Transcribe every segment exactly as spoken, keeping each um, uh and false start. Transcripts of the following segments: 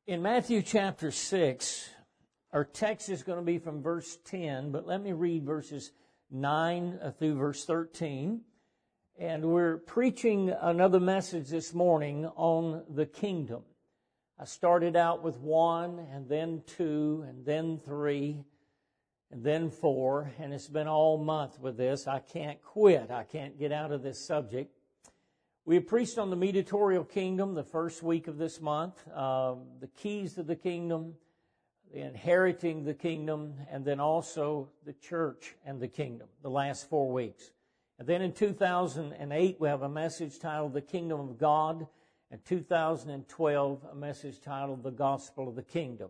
In Matthew chapter six, our text is going to be from verse ten, but let me read verses nine through verse thirteen. And we're preaching another message this morning on the kingdom. I started out with one, and then two, and then three, and then four, and it's been all month with this. I can't quit. I can't get out of this subject. We have preached on the mediatorial kingdom the first week of this month, uh, the keys to the kingdom, the inheriting the kingdom, and then also the church and the kingdom, the last four weeks. And then in two thousand eight, we have a message titled The Kingdom of God, and two thousand twelve, a message titled The Gospel of the Kingdom.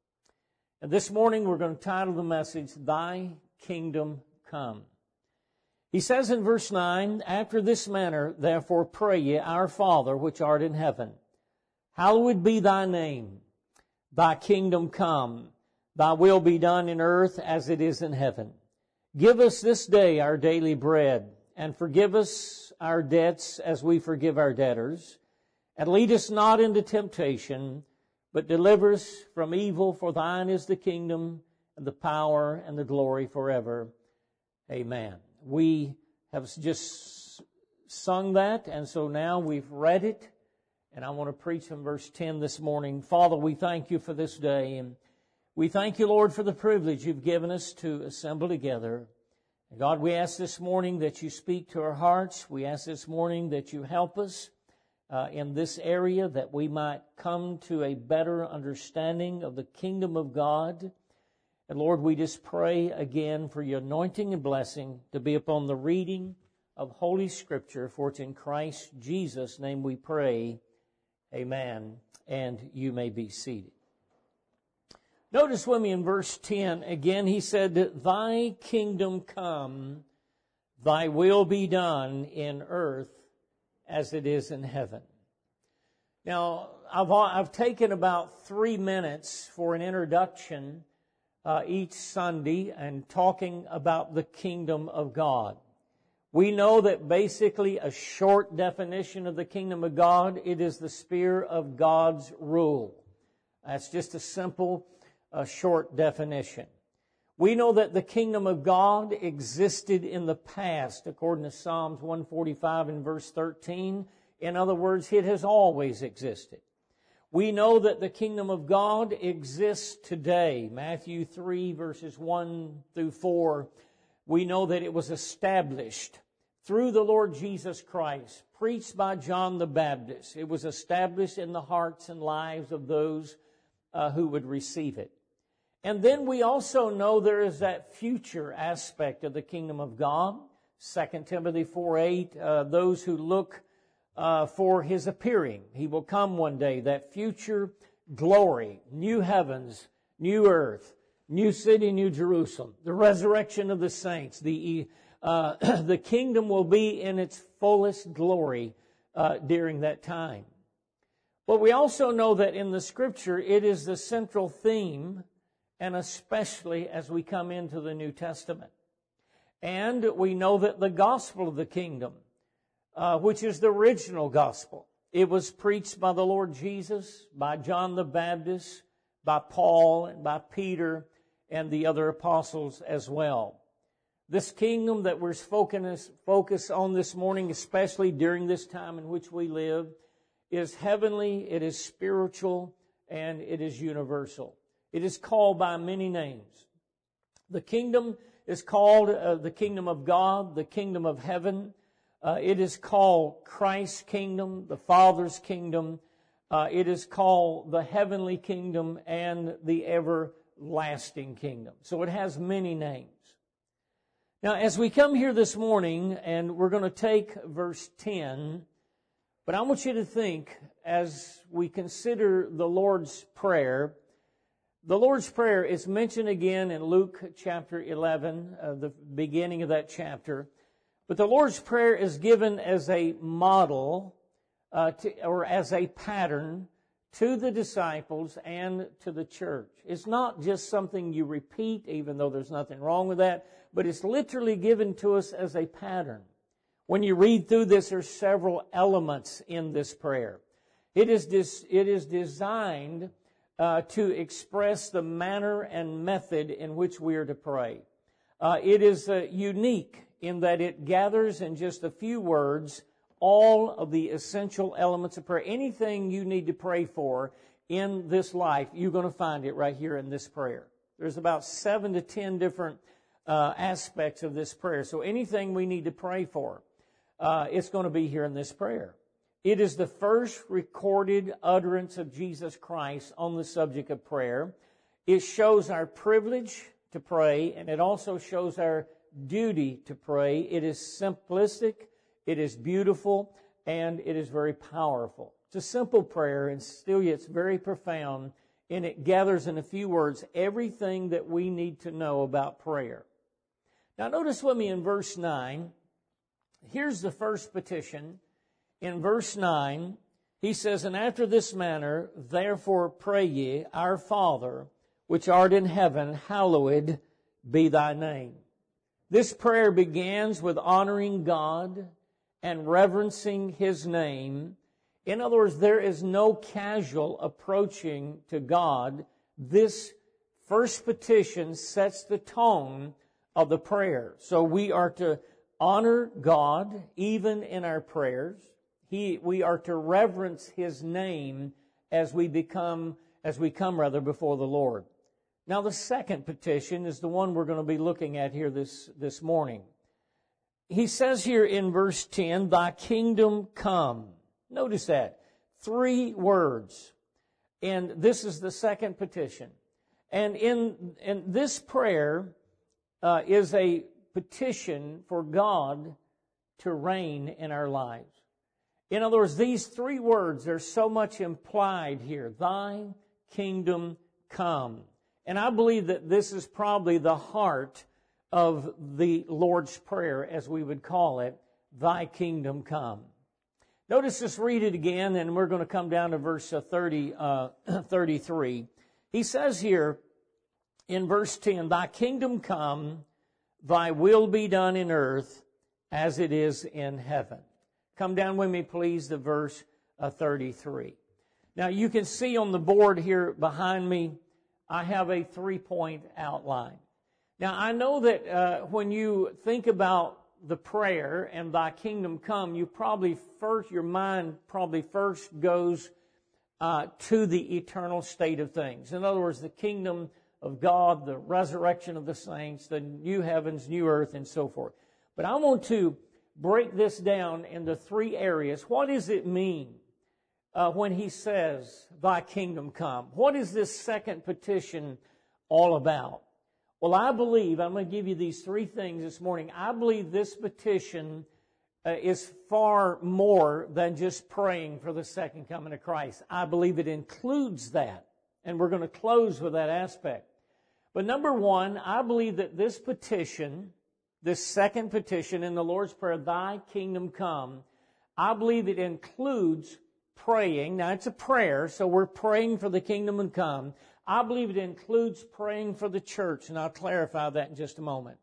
And this morning, we're going to title the message, Thy Kingdom Come. He says in verse nine, After this manner, therefore pray ye, Our Father, which art in heaven, hallowed be thy name. Thy kingdom come. Thy will be done in earth as it is in heaven. Give us this day our daily bread, and forgive us our debts as we forgive our debtors. And lead us not into temptation, but deliver us from evil, for thine is the kingdom, and the power, and the glory forever. Amen. We have just sung that, and so now we've read it, and I want to preach from verse ten this morning. Father, we thank you for this day, and we thank you, Lord, for the privilege you've given us to assemble together. And God, we ask this morning that you speak to our hearts. We ask this morning that you help us uh, in this area, that we might come to a better understanding of the kingdom of God. And Lord, we just pray again for your anointing and blessing to be upon the reading of Holy Scripture, for it's in Christ Jesus' name we pray. Amen. And you may be seated. Notice with me in verse ten, again he said, Thy kingdom come, thy will be done in earth as it is in heaven. Now, I've, I've taken about three minutes for an introduction Uh, each Sunday and talking about the kingdom of God. We know that basically a short definition of the kingdom of God, it is the sphere of God's rule. That's just a simple, uh, short definition. We know that the kingdom of God existed in the past, according to Psalms one forty-five and verse thirteen. In other words, it has always existed. We know that the kingdom of God exists today. Matthew three, verses one through four. We know that it was established through the Lord Jesus Christ, preached by John the Baptist. It was established in the hearts and lives of those uh, who would receive it. And then we also know there is that future aspect of the kingdom of God. Second Timothy four eight, uh, those who look Uh, for his appearing. He will come one day, that future glory, new heavens, new earth, new city, new Jerusalem, the resurrection of the saints, the uh, the kingdom will be in its fullest glory uh, during that time. But we also know that in the Scripture, it is the central theme, and especially as we come into the New Testament. And we know that the gospel of the kingdom, Uh, which is the original gospel. It was preached by the Lord Jesus, by John the Baptist, by Paul, and by Peter, and the other apostles as well. This kingdom that we're focused on this morning, especially during this time in which we live, is heavenly, it is spiritual, and it is universal. It is called by many names. The kingdom is called uh, the kingdom of God, the kingdom of heaven. Uh, it is called Christ's kingdom, the Father's kingdom. Uh, it is called the heavenly kingdom and the everlasting kingdom. So it has many names. Now, as we come here this morning, and we're going to take verse ten, but I want you to think, as we consider the Lord's Prayer, the Lord's Prayer is mentioned again in Luke chapter eleven, uh, the beginning of that chapter. But the Lord's Prayer is given as a model uh, to, or as a pattern to the disciples and to the church. It's not just something you repeat, even though there's nothing wrong with that, but it's literally given to us as a pattern. When you read through this, there's several elements in this prayer. It is, dis, it is designed uh, to express the manner and method in which we are to pray. Uh, it is uh, unique in that it gathers in just a few words all of the essential elements of prayer. Anything you need to pray for in this life, you're going to find it right here in this prayer. There's about seven to ten different uh, aspects of this prayer. So anything we need to pray for, uh, it's going to be here in this prayer. It is the first recorded utterance of Jesus Christ on the subject of prayer. It shows our privilege to pray, and it also shows our duty to pray. It is simplistic, it is beautiful, and it is very powerful. It's a simple prayer, and still yet it's very profound, and it gathers in a few words everything that we need to know about prayer. Now notice with me in verse nine, here's the first petition. In verse nine, he says, "And after this manner, therefore pray ye, Our Father, which art in heaven, hallowed be thy name." This prayer begins with honoring God and reverencing His name. In other words, there is no casual approaching to God. This first petition sets the tone of the prayer. So we are to honor God even in our prayers. He, we are to reverence His name as we become, as we come rather before the Lord. Now the second petition is the one we're going to be looking at here this, this morning. He says here in verse ten, "Thy kingdom come." Notice that. Three words. And this is the second petition. And in, in this prayer uh, is a petition for God to reign in our lives. In other words, these three words, there's so much implied here. Thy kingdom come. And I believe that this is probably the heart of the Lord's Prayer, as we would call it, Thy kingdom come. Notice, just read it again, and we're going to come down to verse thirty, uh, thirty-three. He says here in verse ten, "Thy kingdom come, thy will be done in earth as it is in heaven." Come down with me, please, to verse uh, thirty-three. Now, you can see on the board here behind me, I have a three-point outline. Now, I know that uh, when you think about the prayer and Thy kingdom come, you probably first, your mind probably first goes uh, to the eternal state of things. In other words, the kingdom of God, the resurrection of the saints, the new heavens, new earth, and so forth. But I want to break this down into three areas. What does it mean uh, when he says, Thy kingdom come? What is this second petition all about? Well, I believe, I'm going to give you these three things this morning. I believe this petition uh, is far more than just praying for the second coming of Christ. I believe it includes that, and we're going to close with that aspect. But number one, I believe that this petition, this second petition in the Lord's Prayer, Thy kingdom come, I believe it includes praying. Now, it's a prayer, so we're praying for the kingdom to come. I believe it includes praying for the church, and I'll clarify that in just a moment.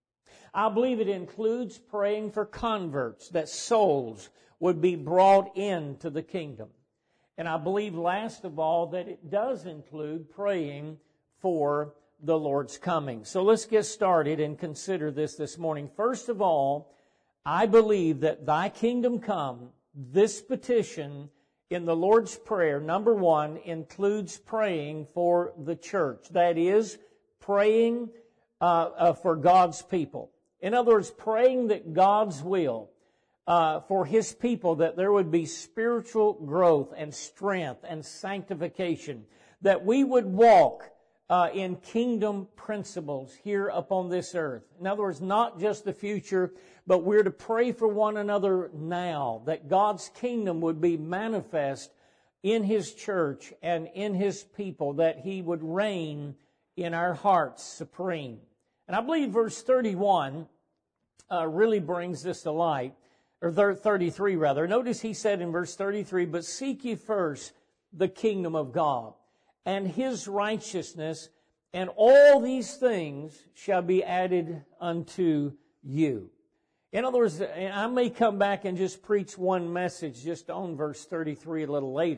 I believe it includes praying for converts, that souls would be brought into the kingdom. And I believe, last of all, that it does include praying for the Lord's coming. So let's get started and consider this this morning. First of all, I believe that Thy kingdom come, this petition in the Lord's Prayer, number one, includes praying for the church. That is, praying uh, uh, for God's people. In other words, praying that God's will uh, for His people, that there would be spiritual growth and strength and sanctification, that we would walk uh, in kingdom principles here upon this earth. In other words, not just the future, but we're to pray for one another now, that God's kingdom would be manifest in His church and in His people, that He would reign in our hearts supreme. And I believe verse thirty-one uh, really brings this to light, or thirty-three rather. Notice he said in verse thirty-three, "But seek ye first the kingdom of God and His righteousness, and all these things shall be added unto you." In other words, I may come back and just preach one message just on verse thirty-three a little later,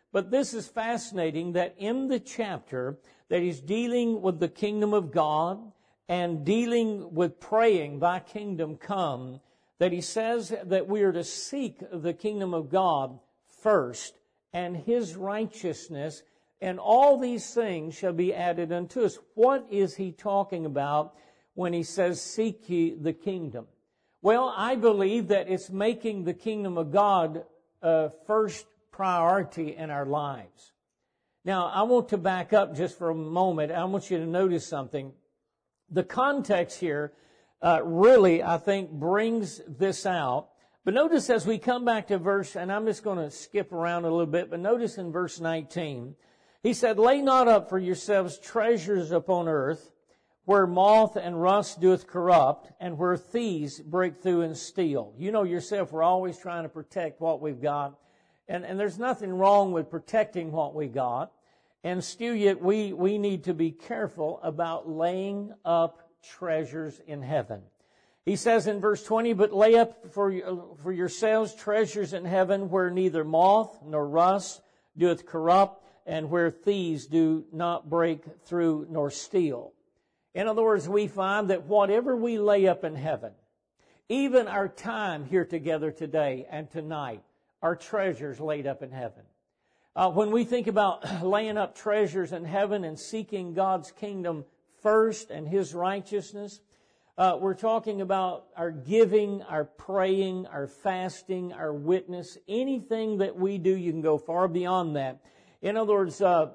But this is fascinating that in the chapter that he's dealing with the kingdom of God and dealing with praying, thy kingdom come, that he says that we are to seek the kingdom of God first and his righteousness, and all these things shall be added unto us. What is he talking about when he says, seek ye the kingdom? Well, I believe that it's making the kingdom of God a first priority in our lives. Now, I want to back up just for a moment. I want you to notice something. The context here uh, really, I think, brings this out. But notice as we come back to verse, and I'm just going to skip around a little bit, but notice in verse nineteen, he said, lay not up for yourselves treasures upon earth, where moth and rust doeth corrupt, and where thieves break through and steal. You know yourself, we're always trying to protect what we've got. And, and there's nothing wrong with protecting what we got. And still yet we, we need to be careful about laying up treasures in heaven. He says in verse twenty, but lay up for, for yourselves treasures in heaven where neither moth nor rust doeth corrupt, and where thieves do not break through nor steal. In other words, we find that whatever we lay up in heaven, even our time here together today and tonight, are treasures laid up in heaven. Uh, when we think about laying up treasures in heaven and seeking God's kingdom first and his righteousness, uh, we're talking about our giving, our praying, our fasting, our witness, anything that we do. You can go far beyond that. In other words, uh,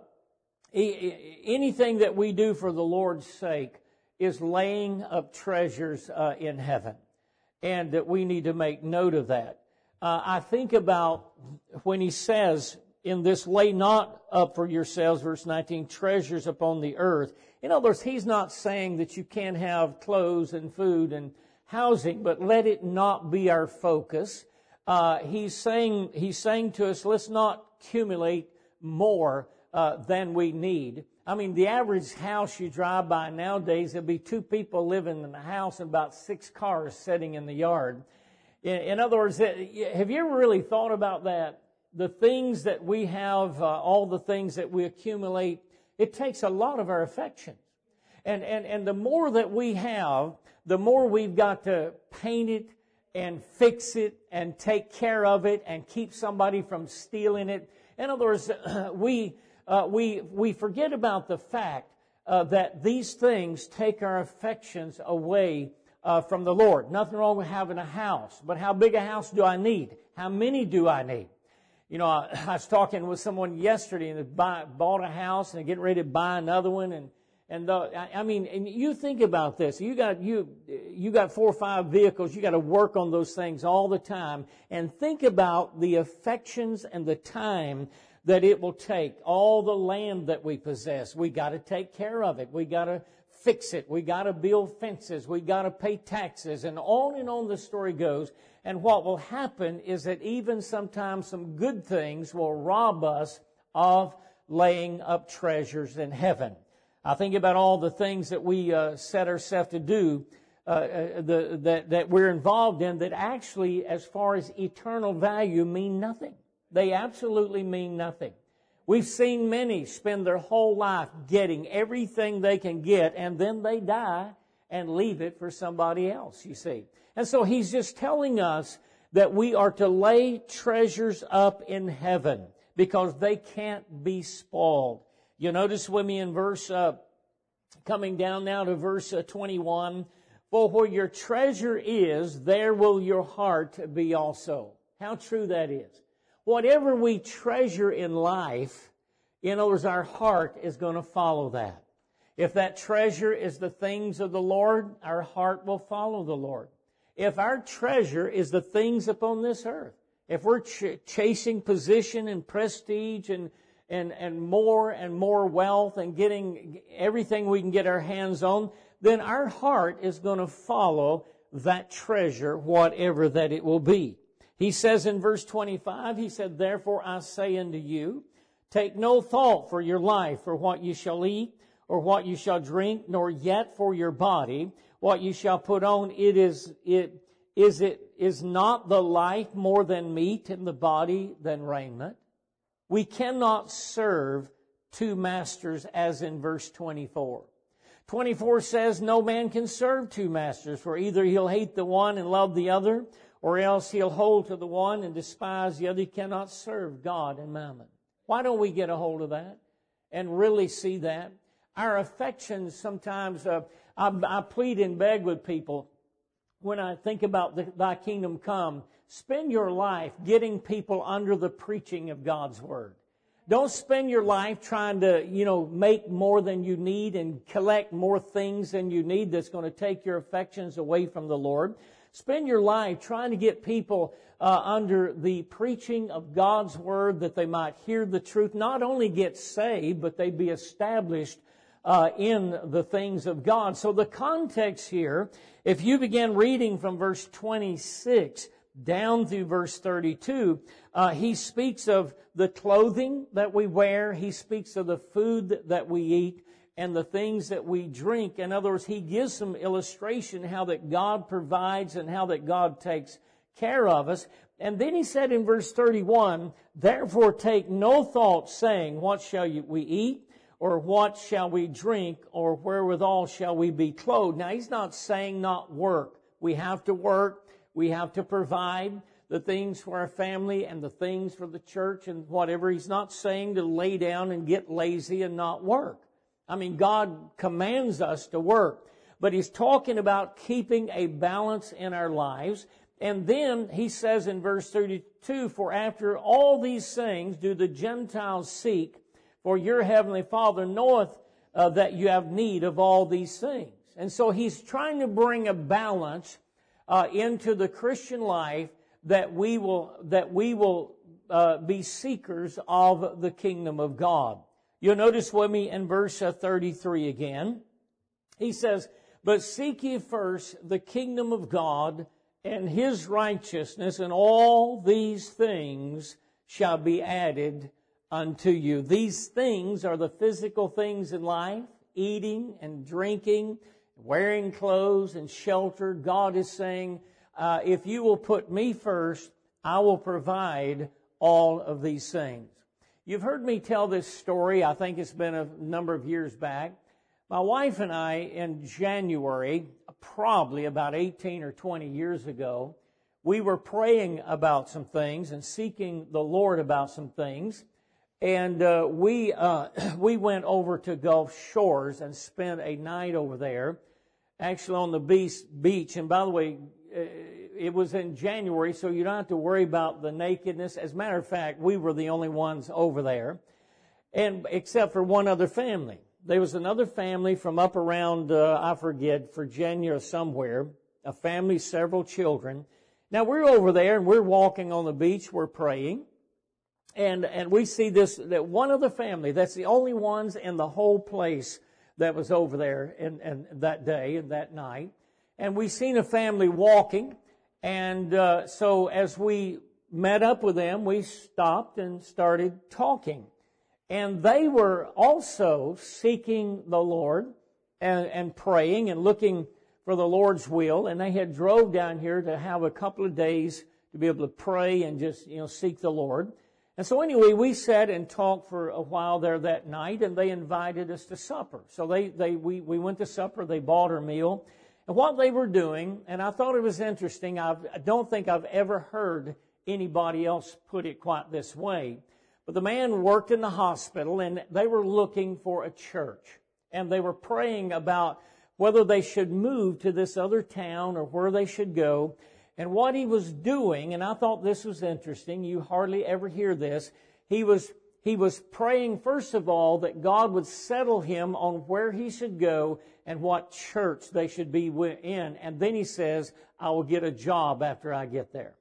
anything that we do for the Lord's sake is laying up treasures uh, in heaven, and that we need to make note of that. Uh, I think about when he says in this, lay not up for yourselves, verse nineteen, treasures upon the earth. In other words, he's not saying that you can't have clothes and food and housing, but let it not be our focus. Uh, he's saying, he's saying to us, let's not accumulate more uh, than we need. I mean, the average house you drive by nowadays, there'll be two people living in the house and about six cars sitting in the yard. In, in other words, have you ever really thought about that? The things that we have, uh, all the things that we accumulate, it takes a lot of our affections. And, and, and the more that we have, the more we've got to paint it and fix it and take care of it and keep somebody from stealing it. In other words, we, uh, we, we forget about the fact uh, that these things take our affections away uh, from the Lord. Nothing wrong with having a house, but how big a house do I need? How many do I need? You know, I, I was talking with someone yesterday, and they buy, bought a house and they're getting ready to buy another one, and and the, I, I mean, and you think about this. You got you you got four or five vehicles. You got to work on those things all the time, and think about the affections and the time that it will take. All the land that we possess, we got to take care of it. We got to fix it. We got to build fences. We got to pay taxes, and on and on the story goes. And what will happen is that even sometimes some good things will rob us of laying up treasures in heaven. I think about all the things that we uh, set ourselves to do, uh, the, that, that we're involved in, that actually, as far as eternal value, mean nothing. They absolutely mean nothing. We've seen many spend their whole life getting everything they can get, and then they die and leave it for somebody else, you see. And so he's just telling us that we are to lay treasures up in heaven because they can't be spoiled. You notice with me in verse, uh, coming down now to verse uh, twenty-one, for where your treasure is, there will your heart be also. How true that is. Whatever we treasure in life, in other words, our heart is going to follow that. If that treasure is the things of the Lord, our heart will follow the Lord. If our treasure is the things upon this earth, if we're ch- chasing position and prestige and, and, and more and more wealth and getting everything we can get our hands on, then our heart is going to follow that treasure, whatever that it will be. He says in verse twenty-five, he said, therefore I say unto you, take no thought for your life, for what you shall eat, or what you shall drink, nor yet for your body, what you shall put on. It is, it, is it, is not the life more than meat, and the body than raiment? We cannot serve two masters, as in verse twenty-four. twenty-four says, no man can serve two masters, for either he'll hate the one and love the other, or else he'll hold to the one and despise the other. He cannot serve God and mammon. Why don't we get a hold of that and really see that? Our affections sometimes, uh, I, I plead and beg with people, when I think about the, thy kingdom come, spend your life getting people under the preaching of God's Word. Don't spend your life trying to, you know, make more than you need and collect more things than you need that's going to take your affections away from the Lord. Spend your life trying to get people uh, under the preaching of God's Word that they might hear the truth, not only get saved, but they be established uh, in the things of God. So the context here, if you begin reading from verse twenty-six down through verse thirty-two, uh, he speaks of the clothing that we wear. He speaks of the food that we eat and the things that we drink. In other words, he gives some illustration how that God provides and how that God takes care of us. And then he said in verse thirty-one, therefore take no thought, saying, what shall we eat? Or what shall we drink? Or wherewithal shall we be clothed? Now, he's not saying not work. We have to work. We have to provide the things for our family and the things for the church and whatever. He's not saying to lay down and get lazy and not work. I mean, God commands us to work. But he's talking about keeping a balance in our lives. And then he says in verse thirty-two, for after all these things do the Gentiles seek, for your heavenly Father knoweth uh, that you have need of all these things. And so he's trying to bring a balance uh, into the Christian life that we will that we will uh, be seekers of the kingdom of God. You'll notice with me in verse uh, thirty-three again. He says, but seek ye first the kingdom of God and his righteousness, and all these things shall be added unto you. These things are the physical things in life, eating and drinking, wearing clothes and shelter. God is saying, uh, if you will put me first, I will provide all of these things. You've heard me tell this story. I think it's been a number of years back. My wife and I, in January, probably about eighteen or twenty years ago, we were praying about some things and seeking the Lord about some things. And uh, we uh, we went over to Gulf Shores and spent a night over there, actually on the beach. And by the way, it was in January, so you don't have to worry about the nakedness. As a matter of fact, we were the only ones over there, and except for one other family. There was another family from up around, uh, I forget, Virginia or somewhere, a family, several children. Now, we're over there, and we're walking on the beach, we're praying. And and we see this, that one other family, that's the only ones in the whole place that was over there in, in that day and that night. And we seen a family walking. And uh, so as we met up with them, we stopped and started talking. And they were also seeking the Lord and, and praying and looking for the Lord's will. And they had drove down here to have a couple of days to be able to pray and just, you know, seek the Lord. And so anyway, we sat and talked for a while there that night, and they invited us to supper. So they, they, we, we went to supper. They bought our meal. And what they were doing, and I thought it was interesting, I've, I don't think I've ever heard anybody else put it quite this way. But the man worked in the hospital, and they were looking for a church. And they were praying about whether they should move to this other town or where they should go. And what he was doing, and I thought this was interesting, you hardly ever hear this, he was he was praying, first of all, that God would settle him on where he should go and what church they should be in. And then he says, I will get a job after I get there.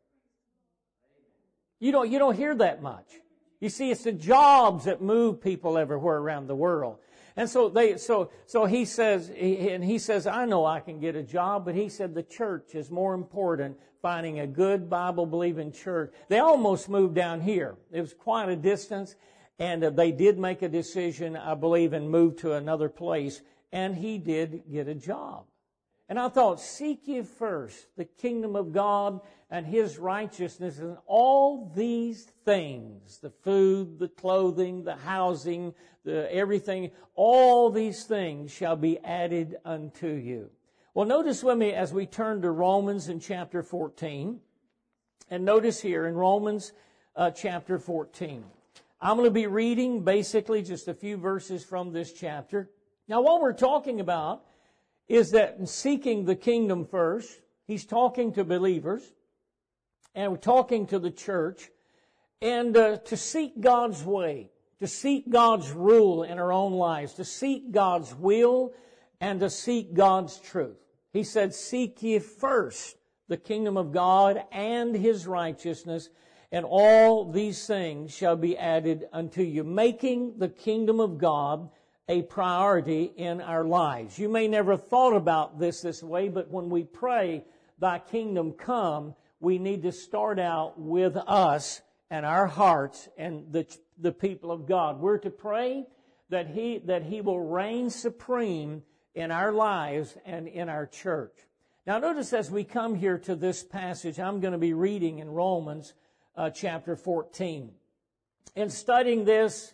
You don't, you don't hear that much. You see, it's the jobs that move people everywhere around the world. And so they, so, so he says, and he says, I know I can get a job, but he said the church is more important, finding a good Bible-believing church. They almost moved down here. It was quite a distance, and they did make a decision, I believe, and move to another place, and he did get a job. And I thought, seek ye first the kingdom of God and His righteousness, and all these things, the food, the clothing, the housing, the everything, all these things shall be added unto you. Well, notice with me as we turn to Romans in chapter fourteen. And notice here in Romans uh, chapter fourteen. I'm going to be reading basically just a few verses from this chapter. Now, what we're talking about is that in seeking the kingdom first, he's talking to believers, and we're talking to the church, and uh, to seek God's way, to seek God's rule in our own lives, to seek God's will, and to seek God's truth. He said, seek ye first the kingdom of God and His righteousness, and all these things shall be added unto you, making the kingdom of God a priority in our lives. You may never have thought about this this way, but when we pray, thy kingdom come, we need to start out with us and our hearts and the, the people of God. We're to pray that He, that He will reign supreme in our lives and in our church. Now notice as we come here to this passage, I'm going to be reading in Romans uh, chapter fourteen. In studying this,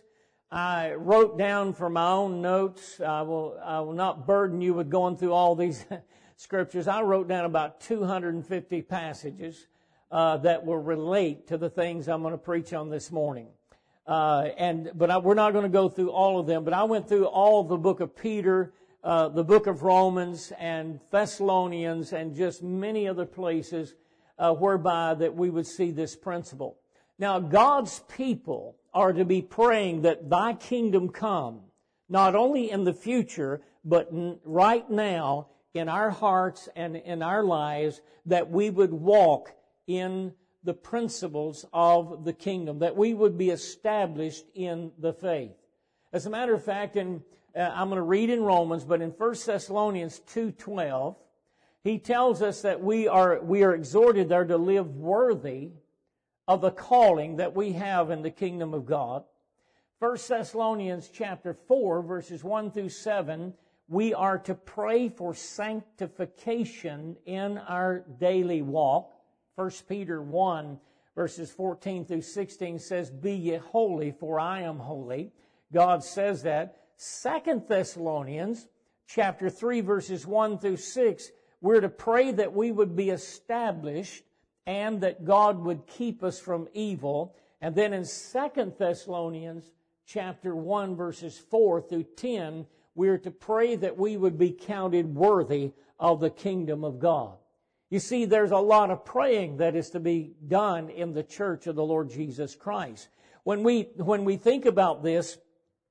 I wrote down for my own notes. I will, I will not burden you with going through all these scriptures. I wrote down about two hundred fifty passages uh, that will relate to the things I'm going to preach on this morning. Uh, and but I, we're not going to go through all of them. But I went through all the book of Peter, uh, the book of Romans, and Thessalonians, and just many other places uh, whereby that we would see this principle. Now, God's people are to be praying that thy kingdom come, not only in the future, but right now in our hearts and in our lives, that we would walk in the principles of the kingdom, that we would be established in the faith. As a matter of fact, in, uh, I'm going to read in Romans, but in First Thessalonians two twelve, he tells us that we are, we are exhorted there to live worthy of the calling that we have in the kingdom of God. First Thessalonians chapter four, verses one through seven, we are to pray for sanctification in our daily walk. First Peter one, verses fourteen through sixteen says, be ye holy, for I am holy. God says that. Second Thessalonians chapter three, verses one through six, we're to pray that we would be established and that God would keep us from evil. And then in Second Thessalonians chapter one, verses four through ten, we are to pray that we would be counted worthy of the kingdom of God. You see, there's a lot of praying that is to be done in the church of the Lord Jesus Christ. When we, when we think about this,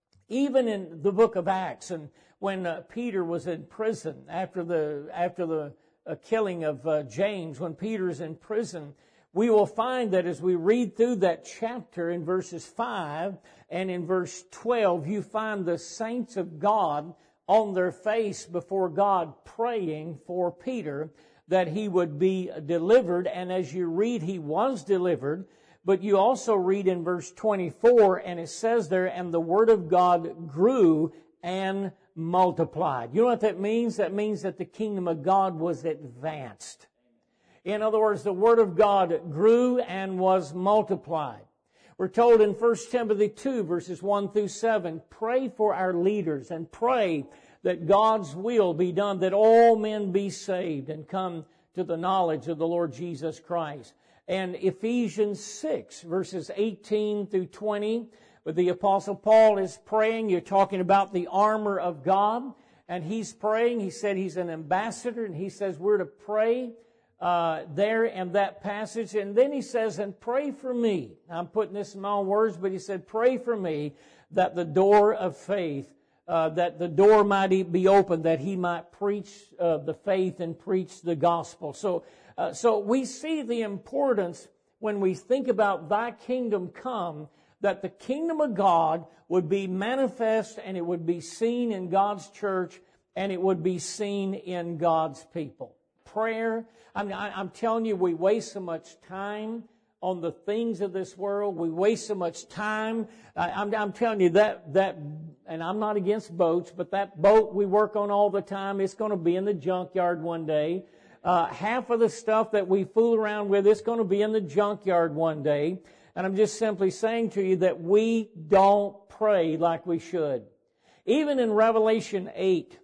even in the book of Acts, and when uh, Peter was in prison after the, after the A killing of uh, James, when Peter's in prison, we will find that as we read through that chapter in verses five and in verse twelve, you find the saints of God on their face before God praying for Peter that he would be delivered. And as you read, he was delivered. But you also read in verse twenty-four, and it says there, and the word of God grew and multiplied. You know what that means? That means that the kingdom of God was advanced. In other words, the word of God grew and was multiplied. We're told in First Timothy two, verses one through seven, pray for our leaders and pray that God's will be done, that all men be saved and come to the knowledge of the Lord Jesus Christ. And Ephesians six, verses eighteen through twenty, but the Apostle Paul is praying. You're talking about the armor of God. And he's praying. He said he's an ambassador. And he says we're to pray uh, there in that passage. And then he says, and pray for me. I'm putting this in my own words, but he said, pray for me that the door of faith, uh, that the door might be open, that he might preach uh, the faith and preach the gospel. So, uh, so we see the importance when we think about thy kingdom come, that the kingdom of God would be manifest and it would be seen in God's church and it would be seen in God's people. Prayer, I mean, I, I'm telling you, we waste so much time on the things of this world. We waste so much time. I, I'm, I'm telling you that, that, and I'm not against boats, but that boat we work on all the time, it's going to be in the junkyard one day. Uh, half of the stuff that we fool around with, it's going to be in the junkyard one day. And I'm just simply saying to you that we don't pray like we should. Even in Revelation eight,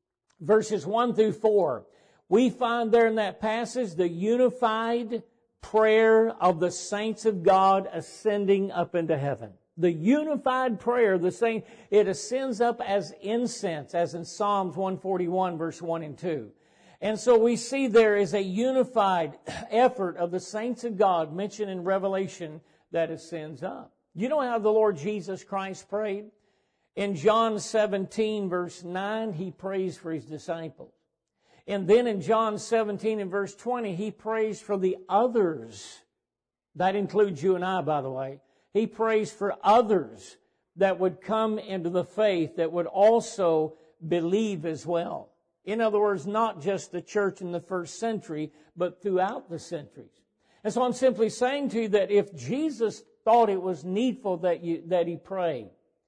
verses one through four, we find there in that passage the unified prayer of the saints of God ascending up into heaven. The unified prayer of the saints, it ascends up as incense, as in Psalms one forty-one, verse one and two. And so we see there is a unified effort of the saints of God mentioned in Revelation that ascends up. You know how the Lord Jesus Christ prayed? In John seventeen, verse nine, He prays for His disciples. And then in John seventeen and verse twenty, He prays for the others. That includes you and I, by the way. He prays for others that would come into the faith, that would also believe as well. In other words, not just the church in the first century, but throughout the centuries. And so I'm simply saying to you that if Jesus thought it was needful that you, that He prayed,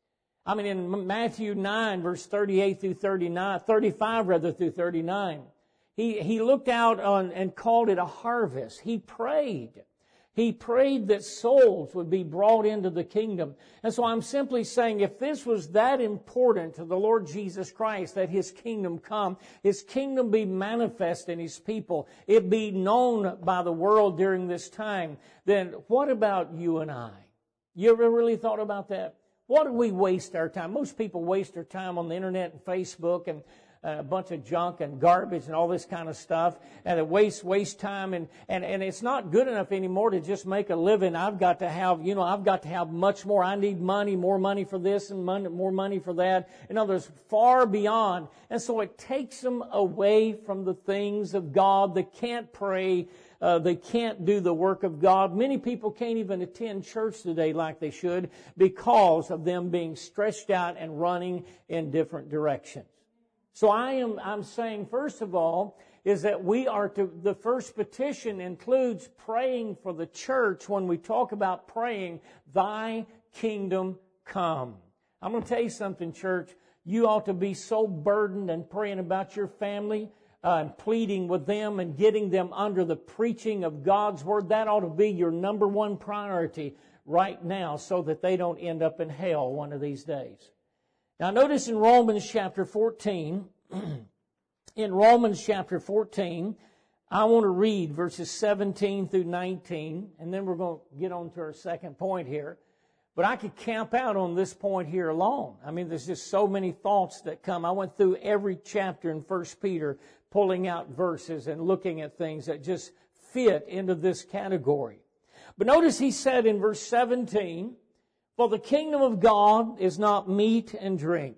I mean, in Matthew nine, verse thirty-eight through thirty-nine, thirty-five rather through thirty-nine, he, he looked out on and called it a harvest. He prayed. He prayed that souls would be brought into the kingdom. And so I'm simply saying, if this was that important to the Lord Jesus Christ, that His kingdom come, His kingdom be manifest in His people, it be known by the world during this time, then what about you and I? You ever really thought about that? What do we waste our time? Most people waste their time on the internet and Facebook and a bunch of junk and garbage and all this kind of stuff, and it wastes waste time, and, and, and it's not good enough anymore to just make a living. I've got to have, you know, I've got to have much more. I need money, more money for this and money, more money for that. In other words, far beyond. And so it takes them away from the things of God. They can't pray. Uh, they can't do the work of God. Many people can't even attend church today like they should because of them being stretched out and running in different directions. So I am, I'm saying, first of all, is that we are to, the first petition includes praying for the church when we talk about praying, Thy kingdom come. I'm going to tell you something, church. You ought to be so burdened and praying about your family, uh, and pleading with them and getting them under the preaching of God's Word. That ought to be your number one priority right now so that they don't end up in hell one of these days. Now notice in Romans chapter fourteen, in Romans chapter fourteen, I want to read verses seventeen through nineteen, and then we're going to get on to our second point here. But I could camp out on this point here alone. I mean, there's just so many thoughts that come. I went through every chapter in First Peter, pulling out verses and looking at things that just fit into this category. But notice he said in verse seventeen, For the kingdom of God is not meat and drink,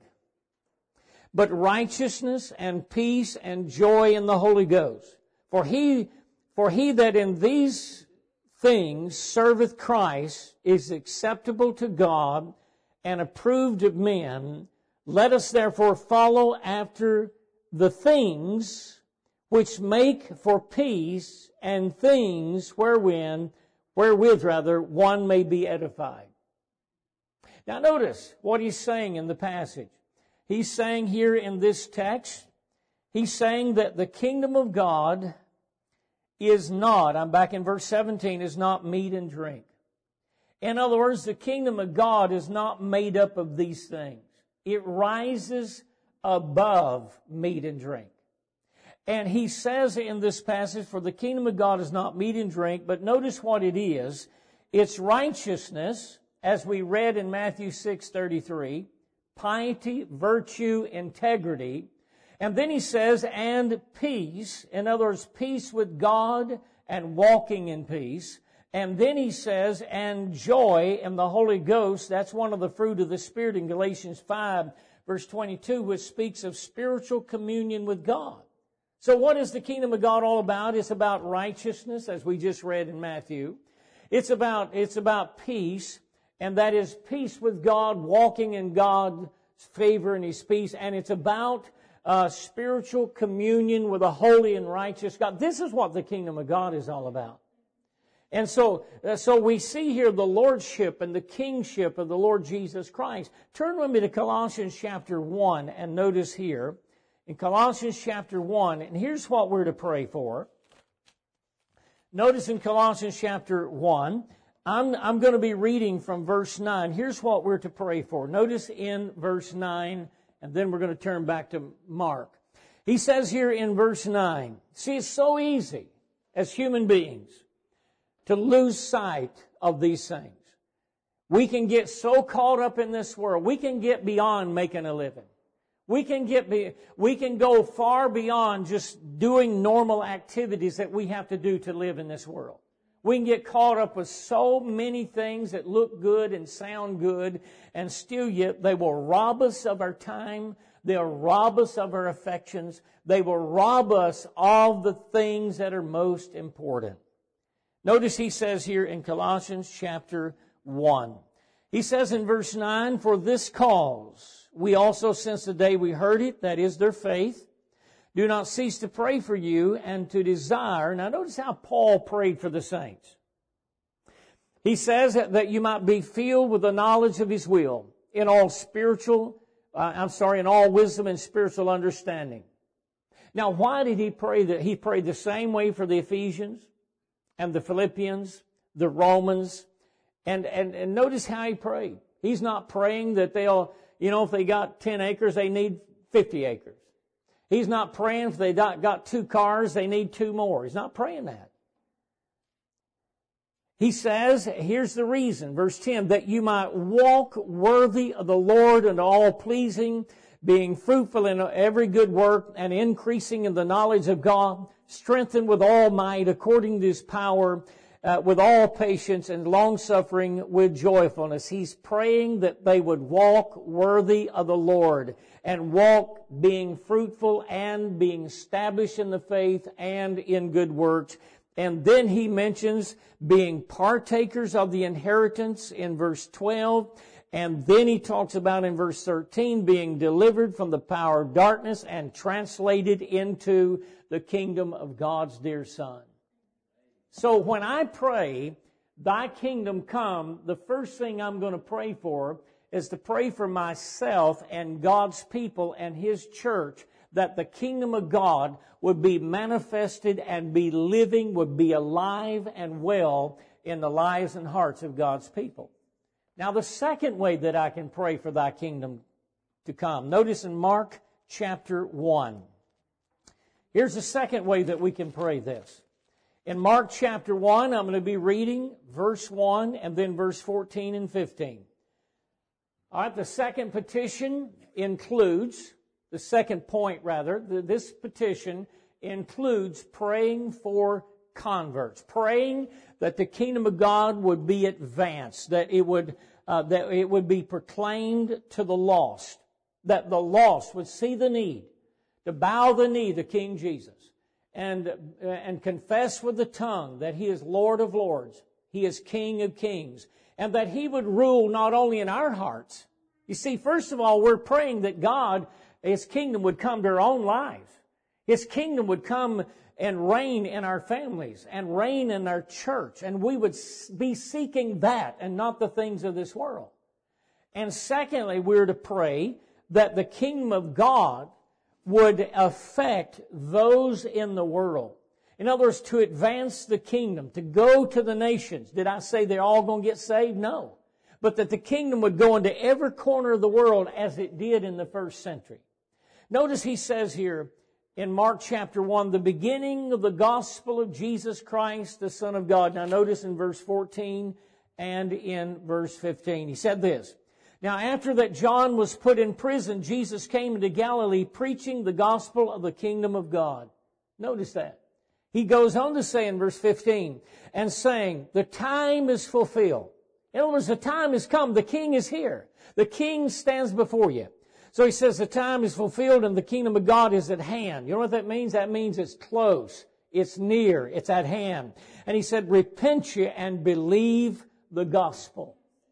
but righteousness and peace and joy in the Holy Ghost. For he, for he that in these things serveth Christ is acceptable to God and approved of men. Let us therefore follow after the things which make for peace and things wherewith, wherewith rather, one may be edified. Now notice what he's saying in the passage. He's saying here in this text, he's saying that the kingdom of God is not, I'm back in verse seventeen, is not meat and drink. In other words, the kingdom of God is not made up of these things. It rises above meat and drink. And he says in this passage, for the kingdom of God is not meat and drink, but notice what it is. It's righteousness, as we read in Matthew six thirty-three, piety, virtue, integrity. And then he says, and peace. In other words, peace with God and walking in peace. And then he says, and joy in the Holy Ghost. That's one of the fruit of the Spirit in Galatians five, verse twenty-two, which speaks of spiritual communion with God. So what is the kingdom of God all about? It's about righteousness, as we just read in Matthew. It's about, it's about peace, and that is peace with God, walking in God's favor and His peace. And it's about uh, spiritual communion with a holy and righteous God. This is what the kingdom of God is all about. And so, uh, so we see here the lordship and the kingship of the Lord Jesus Christ. Turn with me to Colossians chapter one and notice here, in Colossians chapter one, and here's what we're to pray for. Notice in Colossians chapter one, I'm, I'm going to be reading from verse nine. Here's what we're to pray for. Notice in verse nine, and then we're going to turn back to Mark. He says here in verse nine, see, it's so easy as human beings to lose sight of these things. We can get so caught up in this world. We can get beyond making a living. We can get be, we can go far beyond just doing normal activities that we have to do to live in this world. We can get caught up with so many things that look good and sound good, and still yet they will rob us of our time. They'll rob us of our affections. They will rob us of the things that are most important. Notice he says here in Colossians chapter one. He says in verse nine, for this cause we also, since the day we heard it, that is their faith, do not cease to pray for you and to desire. Now notice how Paul prayed for the saints. He says that you might be filled with the knowledge of His will in all spiritual, uh, I'm sorry, in all wisdom and spiritual understanding. Now why did he pray that? He prayed the same way for the Ephesians and the Philippians, the Romans, and, and, and notice how he prayed. He's not praying that they'll, you know, if they got ten acres, they need fifty acres. He's not praying if they got two cars, they need two more. He's not praying that. He says, here's the reason, verse ten, that you might walk worthy of the Lord and all pleasing, being fruitful in every good work and increasing in the knowledge of God, strengthened with all might according to His power, uh, with all patience and long-suffering with joyfulness. He's praying that they would walk worthy of the Lord and walk being fruitful and being established in the faith and in good works. And then he mentions being partakers of the inheritance in verse twelve. And then he talks about in verse thirteen being delivered from the power of darkness and translated into the kingdom of God's dear Son. So when I pray, thy kingdom come, the first thing I'm going to pray for is to pray for myself and God's people and His church, that the kingdom of God would be manifested and be living, would be alive and well in the lives and hearts of God's people. Now the second way that I can pray for thy kingdom to come, notice in Mark chapter one. Here's the second way that we can pray this. In Mark chapter one, I'm going to be reading verse one and then verse fourteen and fifteen. All right, the second petition includes, the second point rather, this petition includes praying for converts, praying that the kingdom of God would be advanced, that it would uh, that it would be proclaimed to the lost, that the lost would see the need to bow the knee to King Jesus and uh, and confess with the tongue that He is Lord of lords, He is King of kings, and that He would rule not only in our hearts. You see, first of all, we're praying that God, His kingdom would come to our own lives. His kingdom would come and reign in our families and reign in our church. And we would be seeking that and not the things of this world. And secondly, we're to pray that the kingdom of God would affect those in the world. In other words, to advance the kingdom, to go to the nations. Did I say they're all going to get saved? No. But that the kingdom would go into every corner of the world as it did in the first century. Notice he says here in Mark chapter one, the beginning of the gospel of Jesus Christ, the Son of God. Now notice in verse fourteen and in verse fifteen. He said this, now after that John was put in prison, Jesus came into Galilee preaching the gospel of the kingdom of God. Notice that. He goes on to say in verse fifteen, and saying, the time is fulfilled. In other words, the time has come. The King is here. The King stands before you. So he says the time is fulfilled and the kingdom of God is at hand. You know what that means? That means it's close. It's near. It's at hand. And he said, repent ye and believe the gospel.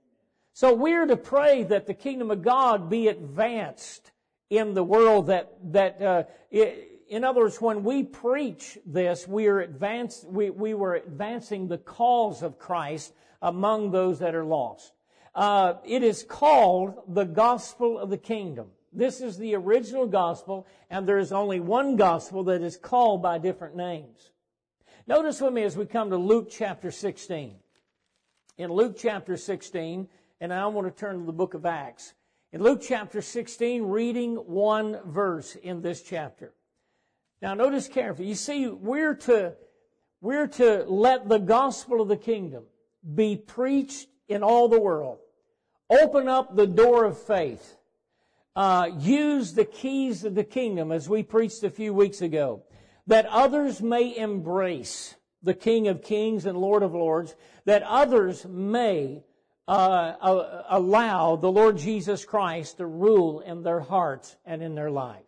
So we're to pray that the kingdom of God be advanced in the world, that, that uh, it, in other words, when we preach this, we are advanced, we, we were advancing the cause of Christ among those that are lost. Uh, it is called the gospel of the kingdom. This is the original gospel, and there is only one gospel that is called by different names. Notice with me as we come to Luke chapter sixteen. In Luke chapter sixteen, and I want to turn to the book of Acts. In Luke chapter sixteen, reading one verse in this chapter. Now notice carefully. You see, we're to, we're to let the gospel of the kingdom be preached in all the world. Open up the door of faith. Uh, use the keys of the kingdom, as we preached a few weeks ago, that others may embrace the King of Kings and Lord of Lords, that others may uh, uh, allow the Lord Jesus Christ to rule in their hearts and in their lives.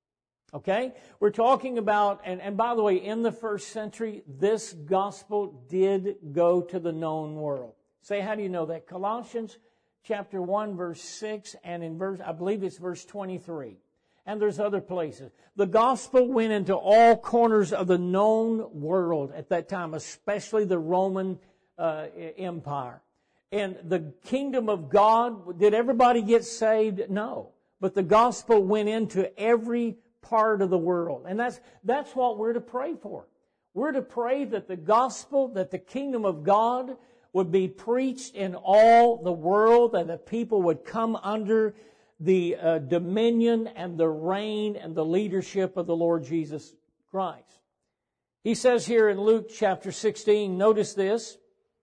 Okay? We're talking about, and, and by the way, in the first century, this gospel did go to the known world. Say, how do you know that? Colossians chapter one, verse six, and in verse, I believe it's verse twenty-three. And there's other places. The gospel went into all corners of the known world at that time, especially the Roman uh, Empire. And the kingdom of God, did everybody get saved? No. But the gospel went into every part of the world. And that's, that's what we're to pray for. We're to pray that the gospel, that the kingdom of God would be preached in all the world, and that people would come under the uh, dominion and the reign and the leadership of the Lord Jesus Christ. He says here in Luke chapter sixteen, notice this,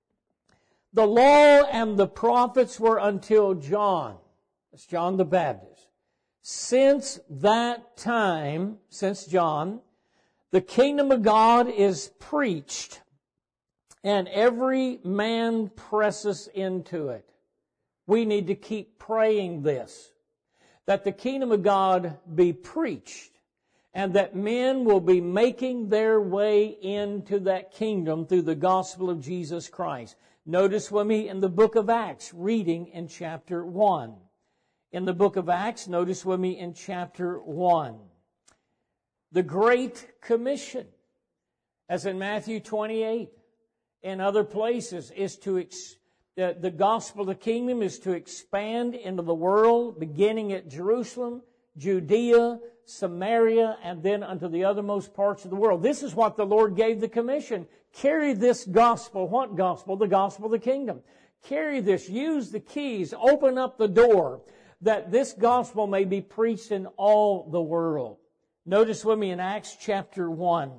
the law and the prophets were until John. That's John the Baptist. Since that time, since John, the kingdom of God is preached, and every man presses into it. We need to keep praying this, that the kingdom of God be preached, and that men will be making their way into that kingdom through the gospel of Jesus Christ. Notice with me in the book of Acts, reading in chapter one. In the book of Acts, notice with me in chapter one. The Great Commission, as in Matthew twenty-eight and other places, is to ex- the, the gospel of the kingdom is to expand into the world, beginning at Jerusalem, Judea, Samaria, and then unto the othermost parts of the world. This is what the Lord gave the commission. Carry this gospel. What gospel? The gospel of the kingdom. Carry this. Use the keys. Open up the door, that this gospel may be preached in all the world. Notice with me in Acts chapter one.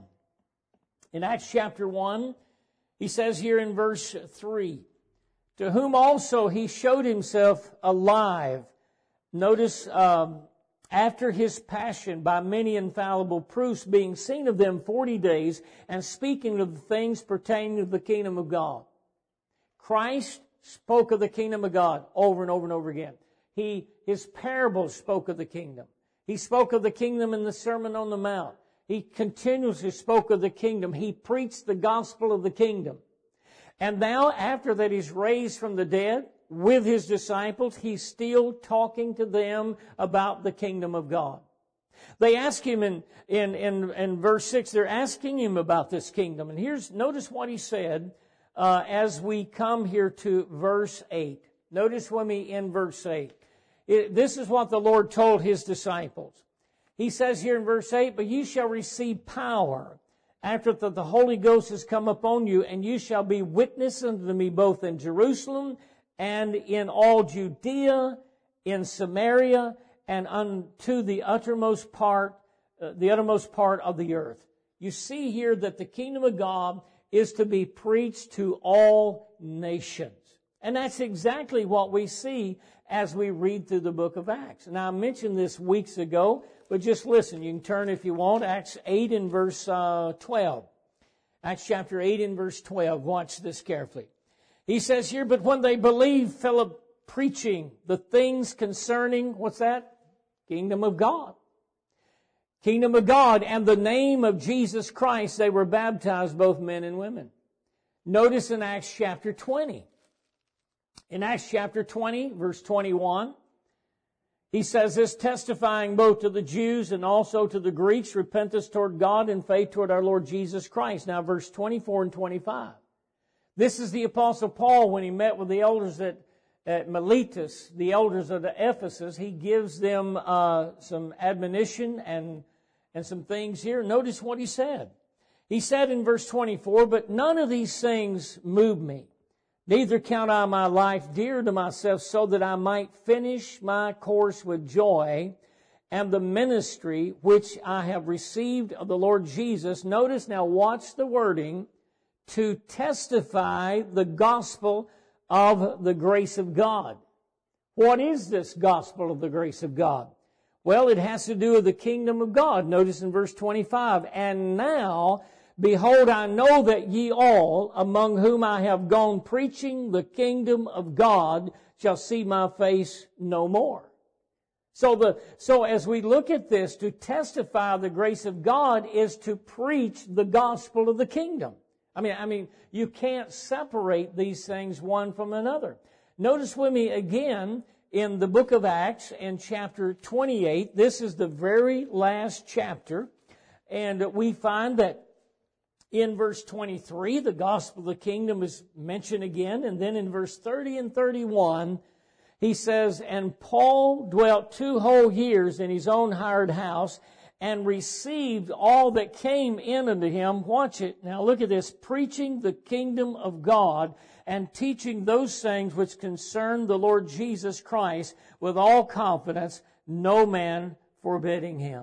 In Acts chapter one, he says here in verse three, to whom also he showed himself alive. Notice, um, after his passion, by many infallible proofs, being seen of them forty days, and speaking of the things pertaining to the kingdom of God. Christ spoke of the kingdom of God over and over and over again. He, his parables spoke of the kingdom. He spoke of the kingdom in the Sermon on the Mount. He continuously spoke of the kingdom. He preached the gospel of the kingdom. And now, after that he's raised from the dead with his disciples, he's still talking to them about the kingdom of God. They ask him in, in, in, in verse six, they're asking him about this kingdom. And here's, notice what he said uh, as we come here to verse eight. Notice with me in verse eight. It, this is what the Lord told his disciples. He says here in verse eight, but you shall receive power after that the Holy Ghost has come upon you, and you shall be witnesses unto me both in Jerusalem and in all Judea, in Samaria, and unto the uttermost part, uh, the uttermost part of the earth. You see here that the kingdom of God is to be preached to all nations. And that's exactly what we see as we read through the book of Acts. Now, I mentioned this weeks ago, but just listen. You can turn if you want. Acts eight in verse uh, twelve. Acts chapter eight in verse twelve. Watch this carefully. He says here, but when they believed Philip preaching the things concerning, what's that? Kingdom of God. Kingdom of God and the name of Jesus Christ, they were baptized, both men and women. Notice in Acts chapter twenty. In Acts chapter twenty, verse twenty-one, He says this, testifying both to the Jews and also to the Greeks, repentance toward God and faith toward our Lord Jesus Christ. Now verse twenty-four and twenty-five. This is the Apostle Paul when he met with the elders at, at Miletus, the elders of the Ephesus. He gives them uh, some admonition and, and some things here. Notice what he said. He said in verse twenty-four, "But none of these things move me. Neither count I my life dear to myself, so that I might finish my course with joy and the ministry which I have received of the Lord Jesus." Notice now, watch the wording, "to testify the gospel of the grace of God." What is this gospel of the grace of God? Well, it has to do with the kingdom of God. Notice in verse twenty-five, "And now, behold, I know that ye all, among whom I have gone preaching the kingdom of God, shall see my face no more." So the, so as we look at this, to testify the grace of God is to preach the gospel of the kingdom. I mean, I mean, you can't separate these things one from another. Notice with me again in the book of Acts in chapter twenty-eight. This is the very last chapter. And we find that in verse twenty-three, the gospel of the kingdom is mentioned again. And then in verse thirty and thirty-one, he says, "And Paul dwelt two whole years in his own hired house, and received all that came in unto him." Watch it. Now look at this. "Preaching the kingdom of God, and teaching those things which concern the Lord Jesus Christ, with all confidence, no man forbidding him."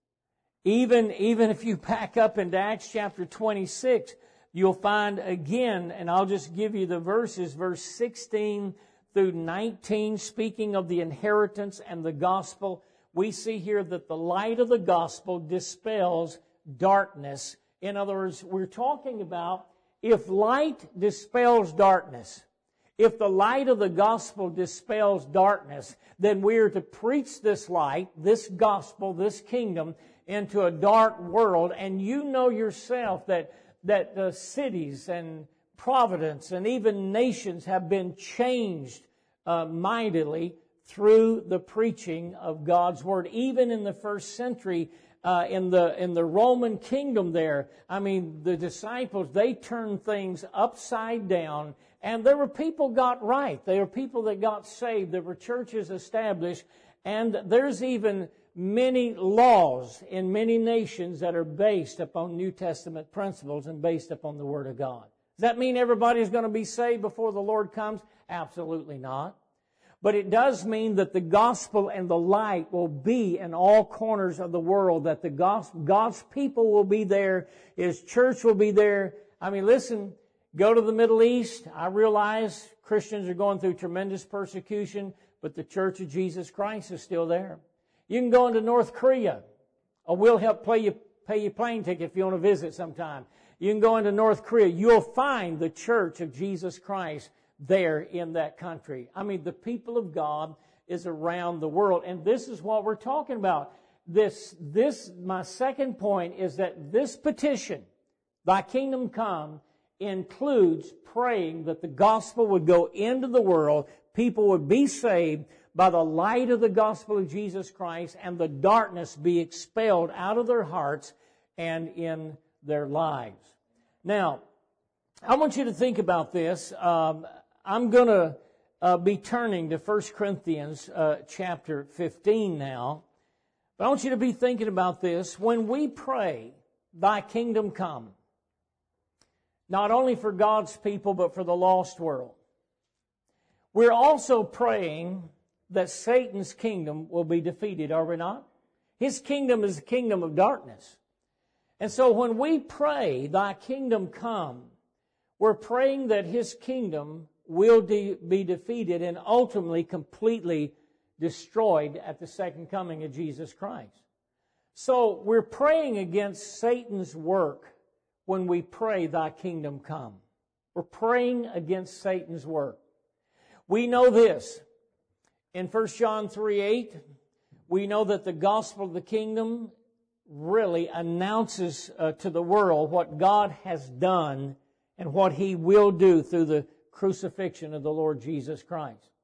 Even, even if you back up into Acts chapter twenty-six, you'll find again, and I'll just give you the verses, verse sixteen through nineteen, speaking of the inheritance and the gospel. We see here that the light of the gospel dispels darkness. In other words, we're talking about if light dispels darkness, if the light of the gospel dispels darkness, then we are to preach this light, this gospel, this kingdom, into a dark world. And you know yourself that, that the cities and providence and even nations have been changed uh, mightily through the preaching of God's Word. Even in the first century, uh, in the in the Roman kingdom there, I mean, the disciples, they turned things upside down, and there were people got right. There were people that got saved. There were churches established, and there's even many laws in many nations that are based upon New Testament principles and based upon the Word of God. Does that mean everybody's going to be saved before the Lord comes? Absolutely not. But it does mean that the gospel and the light will be in all corners of the world, that the gospel, God's people will be there, His church will be there. I mean, listen, go to the Middle East. I realize Christians are going through tremendous persecution, but the Church of Jesus Christ is still there. You can go into North Korea. Or we'll help pay you, pay your plane ticket if you want to visit sometime. You can go into North Korea. You'll find the Church of Jesus Christ there in that country. I mean, the people of God is around the world. And this is what we're talking about. This, this, my second point is that this petition, "Thy kingdom come," includes praying that the gospel would go into the world, people would be saved by the light of the gospel of Jesus Christ, and the darkness be expelled out of their hearts and in their lives. Now, I want you to think about this. Um, I'm going to uh, be turning to First Corinthians uh, chapter fifteen now. But I want you to be thinking about this. When we pray, "Thy kingdom come," not only for God's people, but for the lost world, we're also praying that Satan's kingdom will be defeated, are we not? His kingdom is the kingdom of darkness. And so when we pray, "Thy kingdom come," we're praying that His kingdom will de- be defeated and ultimately completely destroyed at the second coming of Jesus Christ. So we're praying against Satan's work when we pray, "Thy kingdom come." We're praying against Satan's work. We know this. In First John three eight, we know that the gospel of the kingdom really announces uh, to the world what God has done and what He will do through the crucifixion of the Lord Jesus Christ.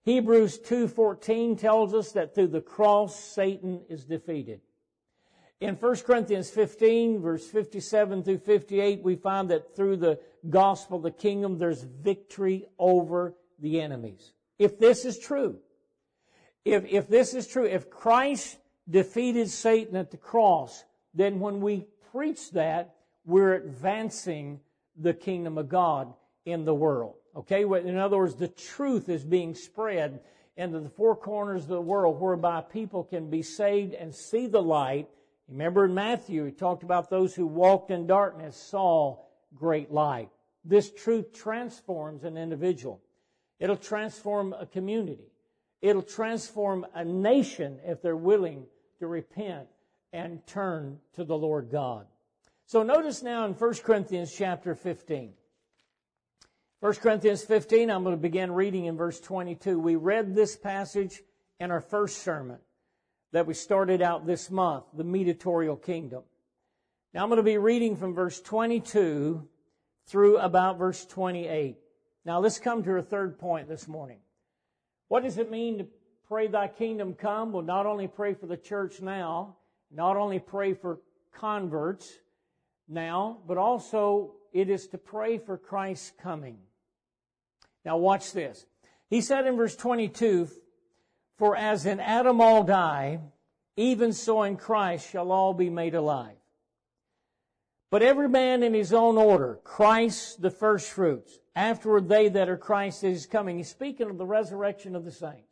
Hebrews two fourteen tells us that through the cross, Satan is defeated. In First Corinthians fifteen, verse fifty-seven through fifty-eight, we find that through the gospel, the kingdom, there's victory over the enemies. If this is true, if, if this is true, if Christ defeated Satan at the cross, then when we preach that, we're advancing the kingdom of God in the world. Okay? In other words, the truth is being spread into the four corners of the world whereby people can be saved and see the light. Remember in Matthew, he talked about those who walked in darkness saw great light. This truth transforms an individual. It'll transform a community. It'll transform a nation if they're willing to repent and turn to the Lord God. So notice now in First Corinthians chapter fifteen. First Corinthians fifteen, I'm going to begin reading in verse twenty-two. We read this passage in our first sermon that we started out this month, the mediatorial kingdom. Now I'm going to be reading from verse twenty-two through about verse twenty-eight. Now let's come to our third point this morning. What does it mean to pray thy kingdom come? Well, not only pray for the church now, not only pray for converts now, but also it is to pray for Christ's coming. Now watch this. He said in verse twenty-two, for as in Adam all die, even so in Christ shall all be made alive. But every man in his own order, Christ the firstfruits, afterward they that are Christ that is coming. He's speaking of the resurrection of the saints.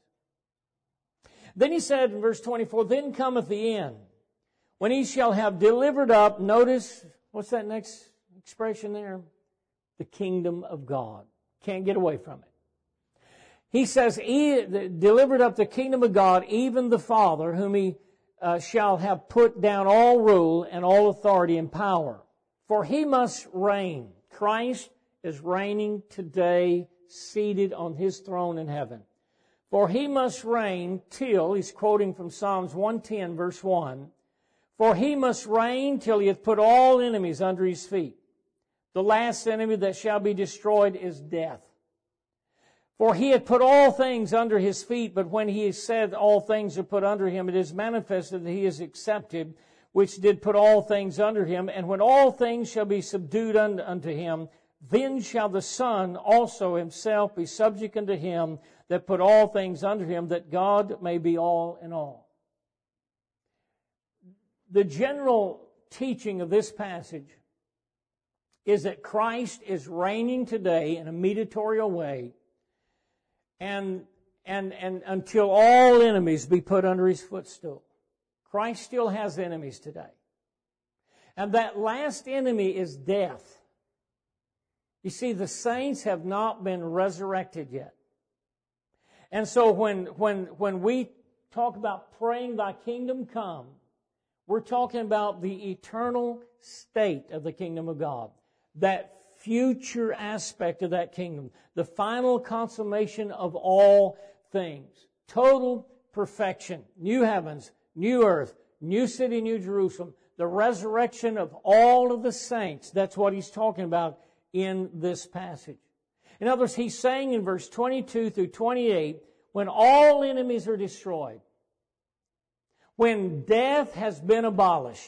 Then he said in verse twenty-four, then cometh the end, when he shall have delivered up, notice, what's that next expression there? The kingdom of God. Can't get away from it. He says, he delivered up the kingdom of God, even the Father, whom he uh, shall have put down all rule and all authority and power. For he must reign. Christ is reigning today, seated on his throne in heaven. For he must reign till, he's quoting from Psalms one ten, verse one, for he must reign till he hath put all enemies under his feet. The last enemy that shall be destroyed is death. For he had put all things under his feet, but when he has said all things are put under him, it is manifested that he is accepted, which did put all things under him. And when all things shall be subdued unto him, then shall the Son also himself be subject unto him that put all things under him, that God may be all in all. The general teaching of this passage is that Christ is reigning today in a mediatorial way, and, and, and until all enemies be put under his footstool. Christ still has enemies today. And that last enemy is death. You see, the saints have not been resurrected yet. And so when, when, when we talk about praying thy kingdom come, we're talking about the eternal state of the kingdom of God. That future aspect of that kingdom. The final consummation of all things. Total perfection. New heavens, new earth, new city, new Jerusalem. The resurrection of all of the saints. That's what he's talking about in this passage. In other words, he's saying in verse twenty-two through twenty-eight, when all enemies are destroyed, when death has been abolished,